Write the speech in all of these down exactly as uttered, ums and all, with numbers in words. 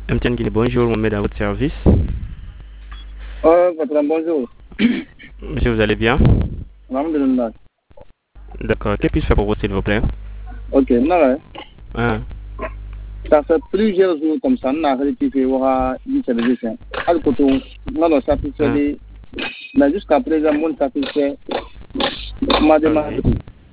M T N Guinée, bonjour, Mohamed à votre service. Oh, patron, bonjour. Monsieur, vous allez bien? Alhamdulillah. D'accord, que puis-je faire pour vous, s'il vous plaît? Ok, non, Ah, ça fait plusieurs jours comme ça, on a rectifié, on a dit que c'est ça. Alors, quand on a satisfait, mais jusqu'à présent, on satisfait ma demande.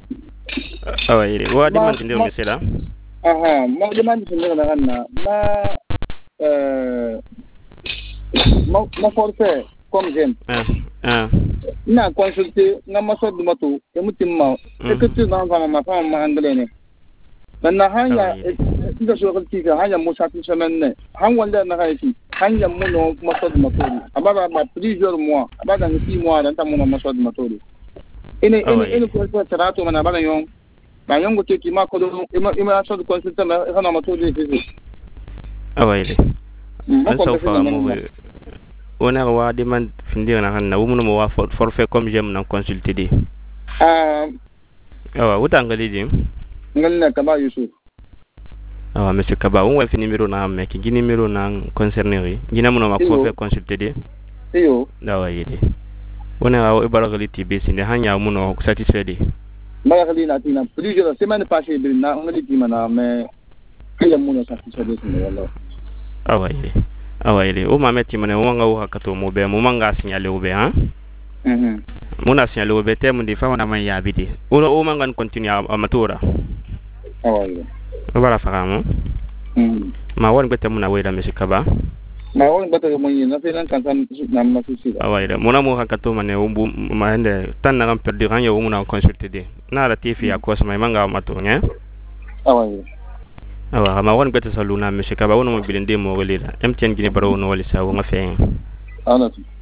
ah oui, vous avez demandé de monsieur là? Ah ah, ma demande c'est là, là, là, ma, euh, ma, ma forfait, comme j'aime. Ah, ah. Na consulté, na ma sorte de moto, et mutimma, et que tu vas en ma femme en anglais. Maintenant, hanya, ida so ko tika hanya mo satisfait maintenant. Han wanda na kai hanya mo no ma sorte de moto. Ababa ba plusieurs mois, ababa dans six mois dans ta mo ma sorte de moto. Ene ene ene ko ko trato mana bana yon. Ba yon go teki ma ko do ima ima sorte de consulté ma kana moto de c'est. Ah oui. On s'en fait mauvais. On a wa demande finir na na wumu mo wa forfait comme j'aime na consulter di. Ah, ah wa utangali di. Ngana Kaba Yusuf. Ah monsieur Kaba, on va finir numéro na mec, qui numéro na concerné ri. Gina mo ma forfait consulter di. Iyo. Ah oui. On a wa ibaragali tibe sine hanya mo no satisfait di. Baragali na tina plusieurs semaines passées na ngali timana mais hanya mo no satisfait de wala. Ah oui. Ah oui, o ma metti mane o nga wo hakato mo be mo manga signaler o be hein. Mhm. Mo na signaler o be te mo di fa na man ya bidi. O o manga continue a matura. Ah oui. O bara fa mo. Mhm. Ma won bete mo na wera monsieur Kaba. Ma won bete mo yin na filan kan kan na ma susi. Ah oui, mo na mo hakato mane o ma hende tan na ram perdu ran yo mo na consulter de. Na la tifi ya ko sama manga mato nya. Ah oui. Awa ma won bete saluna monsieur Kaba wono mo bilende mo welila M T N Guinée baro no wali sa wo nga fe. Ah non.